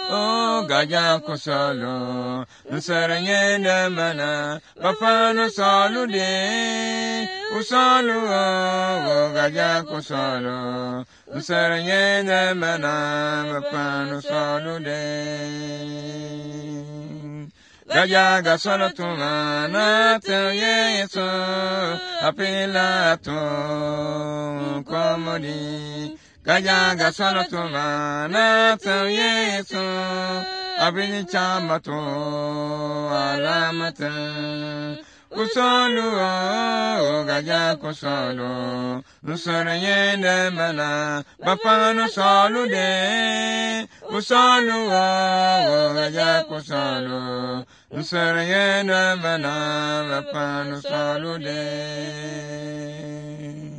o gaja kusolo nseranye na mana bafano solu de usolu o gaja kusolo nseranye na mana bafano solu de gaja gasolo tuma na te yeso apela to komodi gaja gasolo tuma na te yeso abini chamato alamata kusolu o gaja kusolu nusore yende mana bapano solu de kusolu o gaja kusolu nusore yende mana bapano solu de